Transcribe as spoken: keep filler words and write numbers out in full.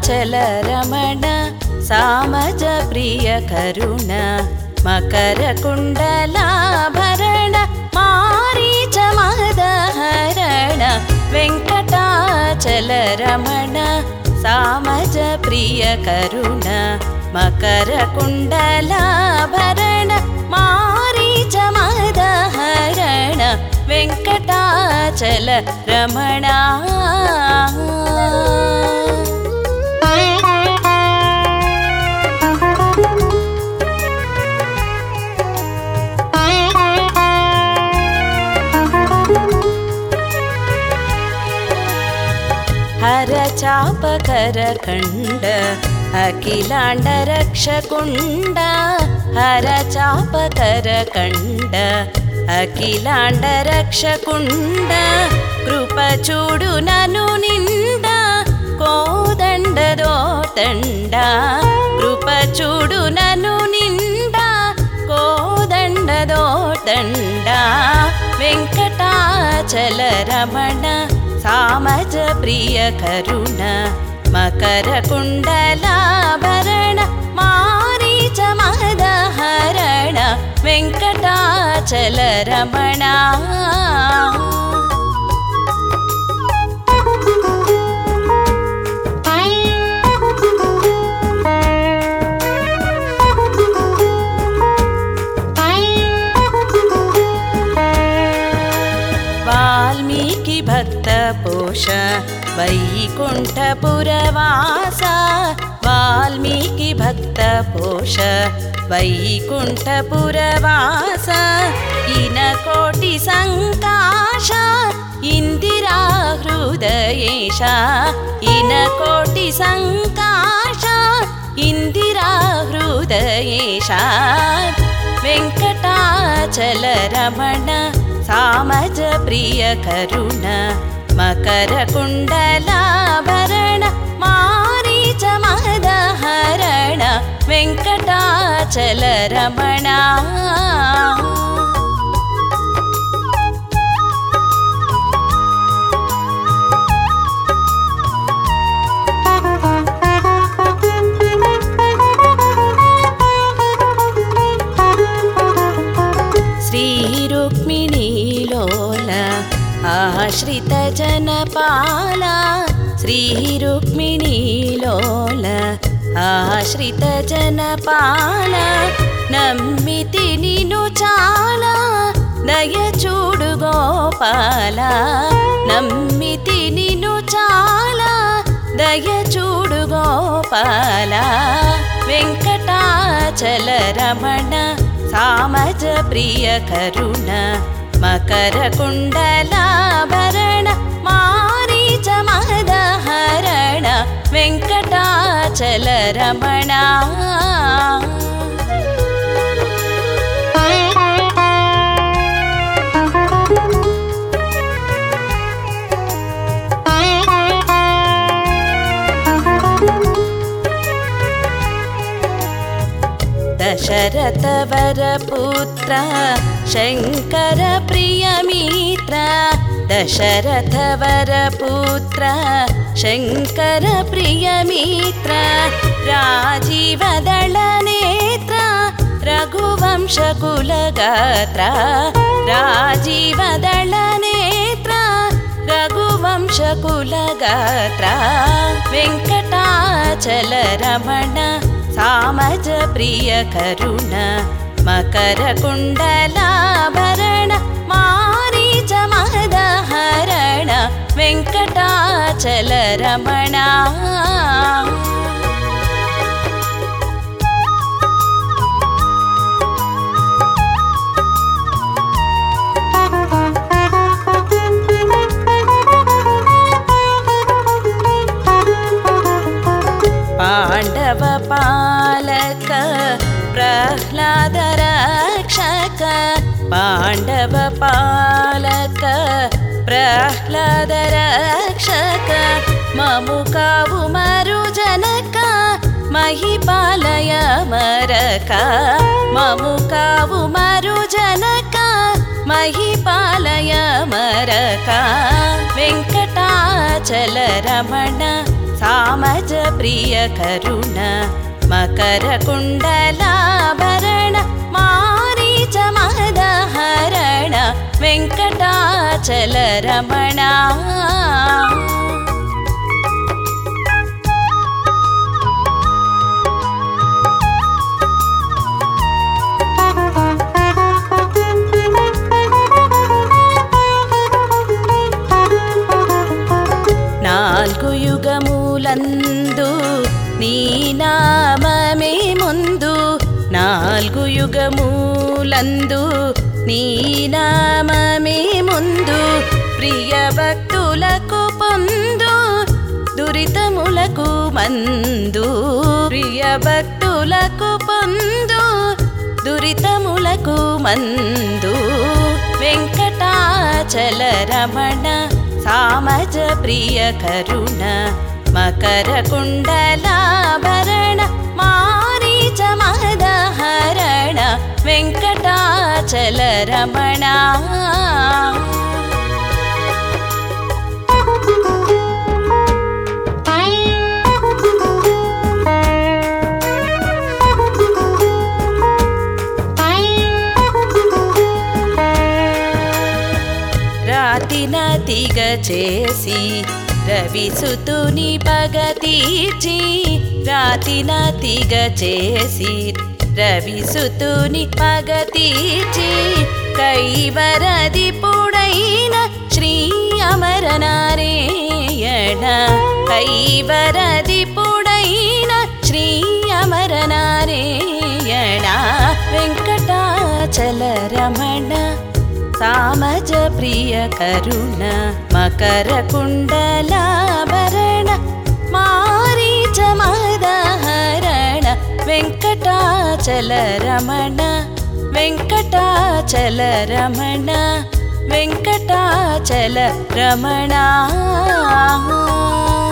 వెంకటాచలరమణ సామజ ప్రియ కరుణ మకర కుండలాభరణ మారీచ మదహరణ వెంకటాచలరమణ సామజ ప్రియ కరుణ మకర కుండలాభరణ మారీచ మదహరణ వెంకటాచల రమణ హర చాపకర కండ అఖిలాండ రక్షకుండ హర చాపకర కండ అఖిలాండ రక్షకుండ కృప చూడు నను నిండ కోదండదో తండ కృప చూడు నను నిండ కోదండదో తండ వెంకటాచల రమణ సామజ ప్రియ కరుణ మకర కుండలాభరణ మారీచ మదహరణ వెంకటాచల రమణ వాల్మీకి భక్త పోష వైకుంఠపురవాస వాల్మీకి భక్త పోష వైకుంఠపురవాస ఇన కోటి సంకాశ ఇందిరా హృదయేశ ఇన కోటి సంకాశ ఇందిరా హృదయేశ వెంకటాచల రమణ సామజ ప్రియ కరుణ మకర కుండలాభరణ మారీచ మదహరణ వెంకటాచల రమణ శ్రీ రుక్మిణీలోల ఆశ్రిత జనపాల శ్రీ రుక్మిణీలోల ఆశ్రిత జనపాల నమ్మితి నిను చాలా దయ చూడు గోపాల నమ్మితి నిను చాలా దయ చూడు గోపాల వెంకటాచల రమణ సామజ ప్రియ కరుణ మకర కుండలాభరణ మారీచ మదహరణ వెంకటాచల రమణ దశరథ వరపుత్ర శంకర ప్రియమిత్ర దశరథ వరపుత్ర శంకర ప్రియమిత్ర రాజీవదళ నేత్ర రఘువంశకులగాత్ర రాజీవదళ నేత్ర రఘువంశకులగాత్ర వెంకటాచల రమణ సామజ ప్రియ కరుణ మకర కుండలాభరణ మారీచ మదహరణ వెంకటాచల రమణ పాండవ పాలక ప్రహ్లాద రక్షక పాండవ పాలక ప్రహ్లాద రక్షక మము కావు మరు జనక మహిపాలయ మరక మము కావు మరు జనక మహిపాలయ మరక వెంకటాచల రమణ సామజ ప్రియ కరుణ మకర కుండలాభరణ మారీచ మహదహరణ వెంకటాచల రమణ నాలుగు యుగములందు నీ నామమే ముందు నాలుగు యుగములందు నీ నామమే ముందు ప్రియ భక్తులకు పొందు దురితములకు మందు ప్రియ భక్తులకు పొందు దురితములకు మందు వెంకటాచల రమణ సామజ ప్రియ కరుణ మకర కుండలాభరణ మారీచ మహదహరణ వెంకటాచల రమణ రాతినతిగ చేసి రవిసుతుని పగ తీర్చి రాతినతిగ చేసి రవిసుతుని పగ తీర్చి కైవరది పొడైన శ్రీ అమర నారాయణ కైవరది పొడైన శ్రీ అమర నారాయణ వెంకటాచల రమణ సామజ ప్రియ కరుణ మకర కుండలాభరణ మారీచ మహదహరణ వెంకటాచల రమణ వెంకటాచల రమణ వెంకటాచల రమణ